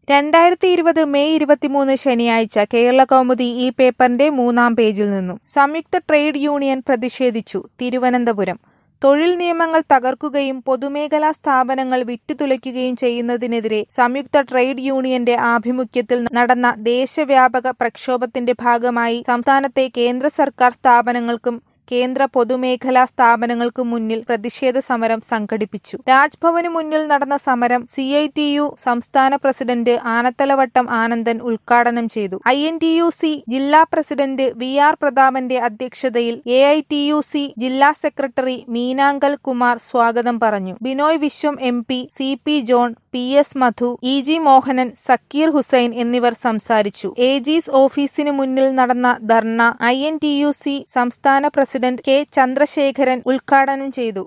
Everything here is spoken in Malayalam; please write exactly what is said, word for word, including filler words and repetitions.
രണ്ടായിരത്തി ഇരുപത് മെയ് ഇരുപത്തിമൂന്ന് ശനിയാഴ്ച കേരളകൗമുദി ഈ പേപ്പറിന്റെ മൂന്നാം പേജിൽ നിന്നും സംയുക്ത ട്രേഡ് യൂണിയൻ പ്രതിഷേധിച്ചു. തിരുവനന്തപുരം തൊഴിൽ നിയമങ്ങൾ തകർക്കുകയും പൊതുമേഖലാ സ്ഥാപനങ്ങൾ വിറ്റുതുലയ്ക്കുകയും ചെയ്യുന്നതിനെതിരെ സംയുക്ത ട്രേഡ് യൂണിയന്റെ ആഭിമുഖ്യത്തിൽ നടന്ന ദേശവ്യാപക പ്രക്ഷോഭത്തിന്റെ ഭാഗമായി സംസ്ഥാനത്തെ കേന്ദ്ര സർക്കാർ സ്ഥാപനങ്ങൾക്കും കേന്ദ്ര പൊതുമേഖലാ സ്ഥാപനങ്ങൾക്കു മുന്നിൽ പ്രതിഷേധ സമരം സംഘടിപ്പിച്ചു. രാജ്ഭവനു മുന്നിൽ നടന്ന സമരം സി ഐ ടി യു സംസ്ഥാന പ്രസിഡന്റ് ആനത്തലവട്ടം ആനന്ദൻ ഉദ്ഘാടനം ചെയ്തു. I N T U C ജില്ലാ പ്രസിഡന്റ് വി ആർ പ്രതാപന്റെ അധ്യക്ഷതയിൽ A I T U C ജില്ലാ സെക്രട്ടറി മീനാങ്കൽ കുമാർ സ്വാഗതം പറഞ്ഞു. Binoy Viswam M P, C P John, P S Madhu, E G Mohanan, Zakir Hussain എന്നിവർ സംസാരിച്ചു. ഏജീസ് ഓഫീസിനു മുന്നിൽ നടന്ന dharna I N T U C സംസ്ഥാന പ്രസിഡന്റ് കെ ചന്ദ്രശേഖരൻ ഉദ്ഘാടനം ചെയ്തു.